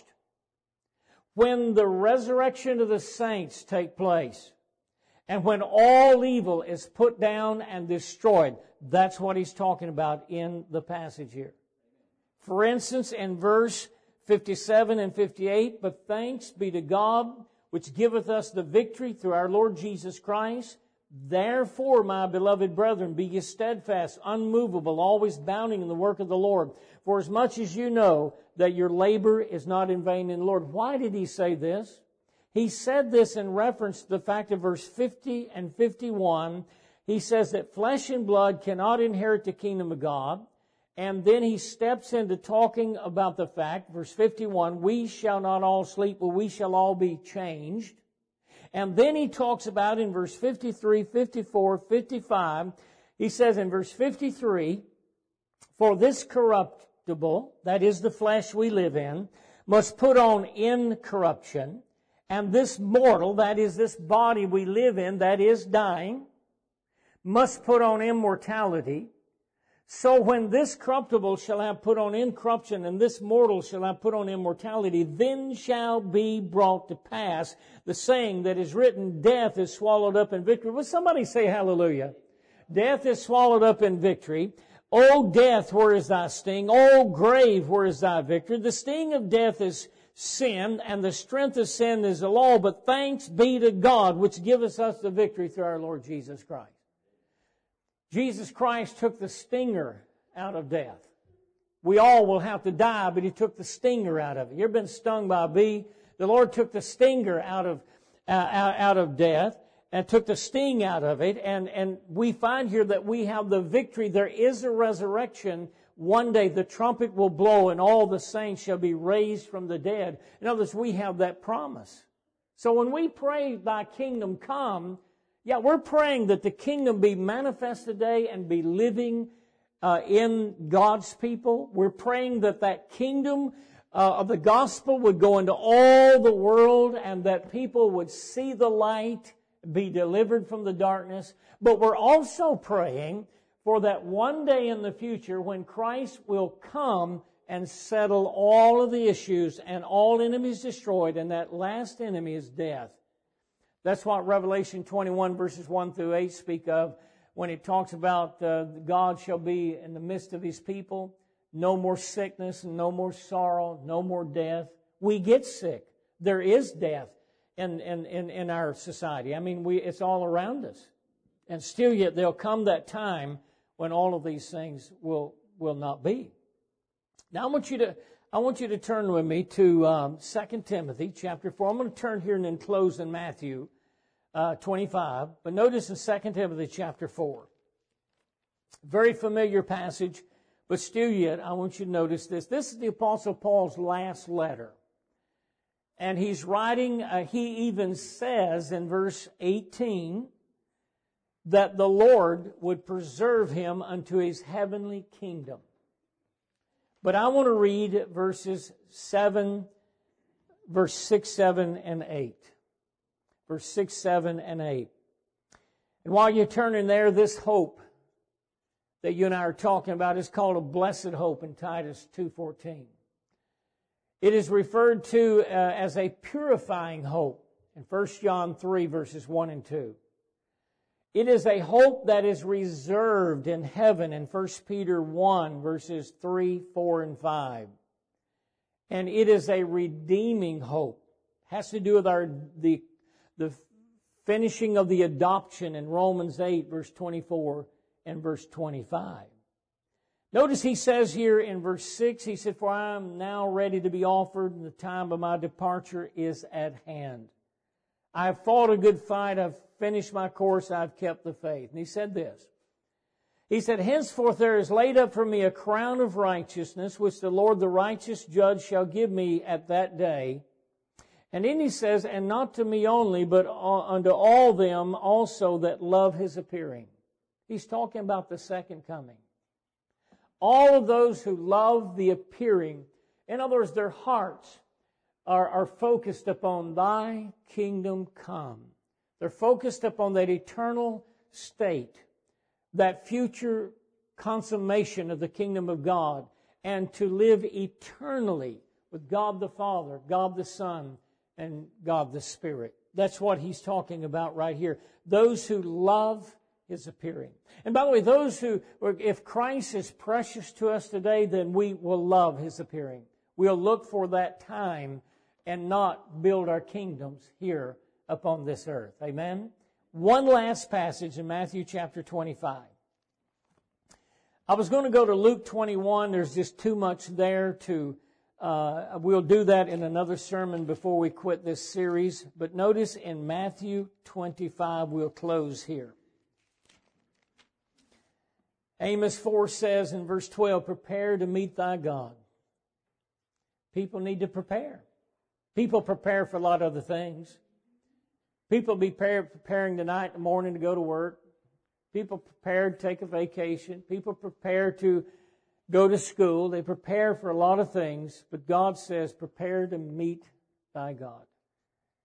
when the resurrection of the saints take place, and when all evil is put down and destroyed, that's what he's talking about in the passage here. For instance, in verse fifty-seven and fifty-eight, but thanks be to God, which giveth us the victory through our Lord Jesus Christ. Therefore, my beloved brethren, be ye steadfast, unmovable, always abounding in the work of the Lord. For as much as you know that your labor is not in vain in the Lord. Why did he say this? He said this in reference to the fact of verse fifty and fifty-one. He says that flesh and blood cannot inherit the kingdom of God. And then he steps into talking about the fact, verse fifty-one, we shall not all sleep, but we shall all be changed. And then he talks about in verse fifty-three, fifty-four, fifty-five, he says in verse fifty-three, for this corruptible, that is the flesh we live in, must put on incorruption, and this mortal, that is this body we live in, that is dying, must put on immortality. So when this corruptible shall have put on incorruption, and this mortal shall have put on immortality, then shall be brought to pass the saying that is written, death is swallowed up in victory. Will somebody say hallelujah? Death is swallowed up in victory. O death, where is thy sting? O grave, where is thy victory? The sting of death is sin, and the strength of sin is the law, but thanks be to God, which giveth us the victory through our Lord Jesus Christ. Jesus Christ took the stinger out of death. We all will have to die, but He took the stinger out of it. You ever been stung by a bee? The Lord took the stinger out of uh, out of death and took the sting out of it. And, and we find here that we have the victory. There is a resurrection. One day the trumpet will blow and all the saints shall be raised from the dead. In other words, we have that promise. So when we pray, thy kingdom come, yeah, we're praying that the kingdom be manifest today and be living uh, in God's people. We're praying that that kingdom uh, of the gospel would go into all the world and that people would see the light, be delivered from the darkness. But we're also praying for that one day in the future when Christ will come and settle all of the issues and all enemies destroyed, and that last enemy is death. That's what Revelation twenty-one verses one through eight speak of when it talks about uh, God shall be in the midst of His people. No more sickness and no more sorrow, no more death. We get sick. There is death in, in, in, in our society. I mean, we it's all around us. And still yet there'll come that time when all of these things will, will not be. Now I want you to I want you to turn with me to um, Second Timothy chapter four. I'm going to turn here and then close in Matthew uh, twenty-five. But notice in Second Timothy chapter four. Very familiar passage, but still yet I want you to notice this. This is the Apostle Paul's last letter. And he's writing, uh, he even says in verse eighteen that the Lord would preserve him unto His heavenly kingdom. But I want to read verses seven, verse six, seven, and eight. Verse six, seven, and eight. And while you're turning there, this hope that you and I are talking about is called a blessed hope in Titus two fourteen. It is referred to uh, as a purifying hope in First John three, verses one and two. It is a hope that is reserved in heaven in First Peter one, verses three, four, and five. And it is a redeeming hope. It has to do with our the, the finishing of the adoption in Romans eight, verse twenty-four and verse twenty-five. Notice he says here in verse six, he said, for I am now ready to be offered, and the time of my departure is at hand. I have fought a good fight, I've finished my course, I've kept the faith. And he said this. He said, henceforth there is laid up for me a crown of righteousness, which the Lord the righteous judge shall give me at that day. And then he says, and not to me only, but unto all them also that love His appearing. He's talking about the second coming. All of those who love the appearing, in other words, their hearts are, are focused upon thy kingdom come. They're focused upon that eternal state, that future consummation of the kingdom of God, and to live eternally with God the Father, God the Son, and God the Spirit. That's what he's talking about right here. Those who love His appearing. And by the way, those who, if Christ is precious to us today, then we will love His appearing. We'll look for that time and not build our kingdoms here upon this earth. Amen? One last passage in Matthew chapter twenty-five. I was going to go to Luke twenty-one. There's just too much there to, uh, we'll do that in another sermon before we quit this series. But notice in Matthew twenty-five, we'll close here. Amos four says in verse twelve, prepare to meet thy God. People need to prepare. People prepare for a lot of other things. People be preparing tonight in the morning to go to work. People prepare to take a vacation. People prepare to go to school. They prepare for a lot of things. But God says, prepare to meet thy God.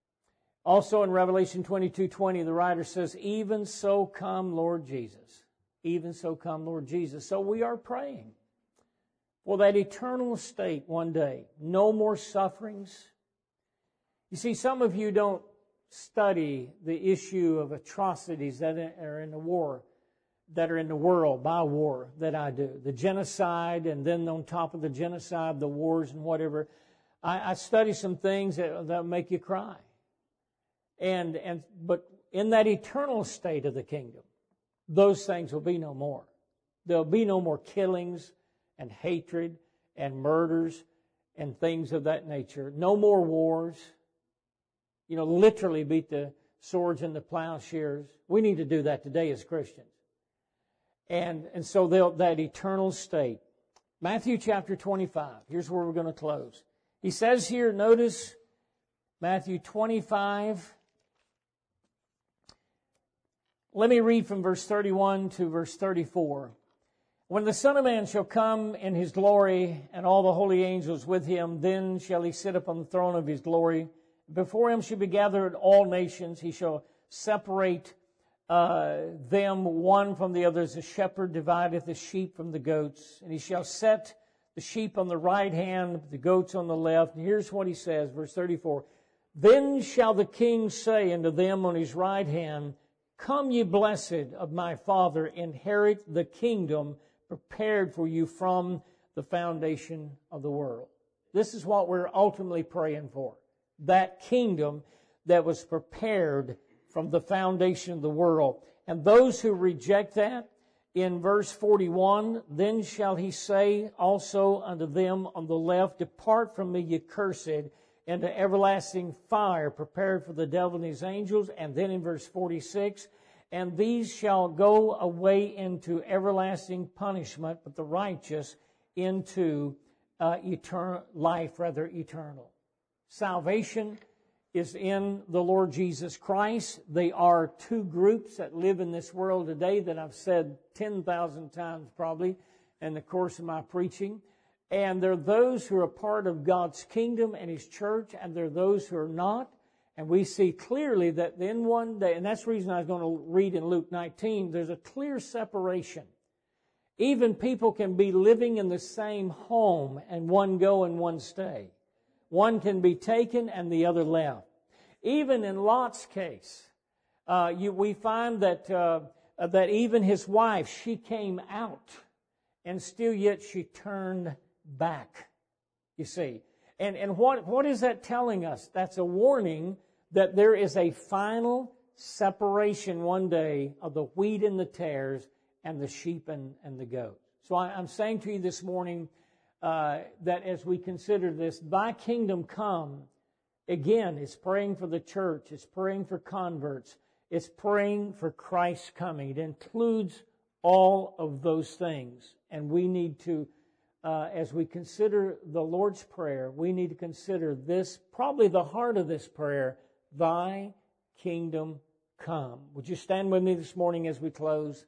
Also in Revelation twenty-two twenty, the writer says, even so come, Lord Jesus. even so come, Lord Jesus. So we are praying for that eternal state one day. No more sufferings. You see, some of you don't study the issue of atrocities that are in the war, that are in the world by war that I do. The genocide, and then on top of the genocide, the wars and whatever. I, I study some things that, that make you cry. And, and, but in that eternal state of the kingdom, those things will be no more. There'll be no more killings and hatred and murders and things of that nature. No more wars. You know, literally beat the swords and the plowshares. We need to do that today as Christians. And, and so that eternal state. Matthew chapter twenty-five. Here's where we're going to close. He says here, notice Matthew twenty-five. Let me read from verse thirty-one to verse thirty-four. When the Son of Man shall come in His glory, and all the holy angels with Him, then shall He sit upon the throne of His glory. Before Him shall be gathered all nations. He shall separate uh, them one from the other, as a shepherd divideth the sheep from the goats. And He shall set the sheep on the right hand, the goats on the left. And here's what He says, verse thirty-four. Then shall the King say unto them on His right hand, Come, ye blessed of my Father, inherit the kingdom prepared for you from the foundation of the world. This is what we're ultimately praying for. That kingdom that was prepared from the foundation of the world. And those who reject that, in verse forty-one, then shall He say also unto them on the left, Depart from me, ye cursed, into everlasting fire prepared for the devil and his angels. And then in verse forty-six, and these shall go away into everlasting punishment, but the righteous into uh, eternal life, rather eternal. Salvation is in the Lord Jesus Christ. They are two groups that live in this world today that I've said ten thousand times probably in the course of my preaching. And there are those who are part of God's kingdom and His church, and there are those who are not. And we see clearly that then one day, and that's the reason I was going to read in Luke nineteen, there's a clear separation. Even people can be living in the same home and one go and one stay. One can be taken and the other left. Even in Lot's case, uh, you, we find that uh, that even his wife, she came out, and still yet she turned back. You see, and and what what is that telling us? That's a warning that there is a final separation one day of the wheat and the tares and the sheep and, and the goats. So I, I'm saying to you this morning uh, that as we consider this, Thy kingdom come, again, it's praying for the church, it's praying for converts, it's praying for Christ's coming. It includes all of those things. And we need to, uh, as we consider the Lord's Prayer, we need to consider this, probably the heart of this prayer, Thy kingdom come. Would you stand with me this morning as we close?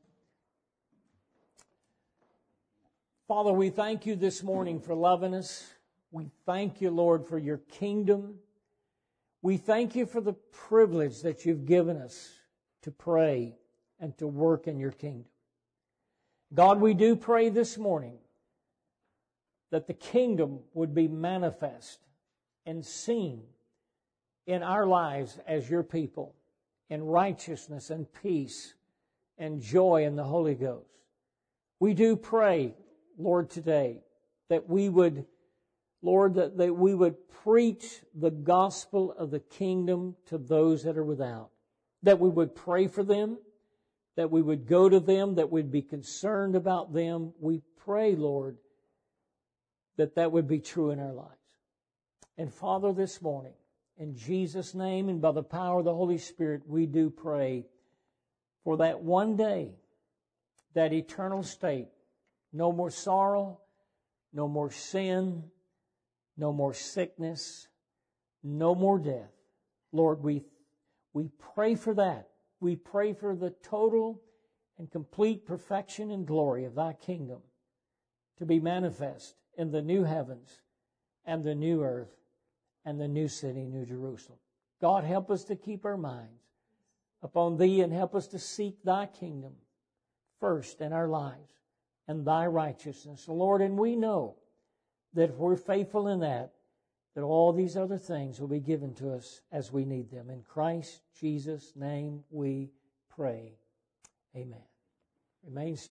Father, we thank You this morning for loving us. We thank You, Lord, for Your kingdom. We thank You for the privilege that You've given us to pray and to work in Your kingdom. God, we do pray this morning that the kingdom would be manifest and seen in our lives as Your people, in righteousness and peace and joy in the Holy Ghost. We do pray, Lord, today that we would, Lord, that, that we would preach the gospel of the kingdom to those that are without, that we would pray for them, that we would go to them, that we'd be concerned about them. We pray, Lord, that that would be true in our lives. And Father, this morning, in Jesus' name and by the power of the Holy Spirit, we do pray for that one day, that eternal state. No more sorrow, no more sin, no more sickness, no more death. Lord, we, we pray for that. We pray for the total and complete perfection and glory of Thy kingdom to be manifest in the new heavens and the new earth and the new city, New Jerusalem. God, help us to keep our minds upon Thee and help us to seek Thy kingdom first in our lives and Thy righteousness, Lord. And we know that if we're faithful in that, that all these other things will be given to us as we need them. In Christ Jesus' name we pray. Amen. Remain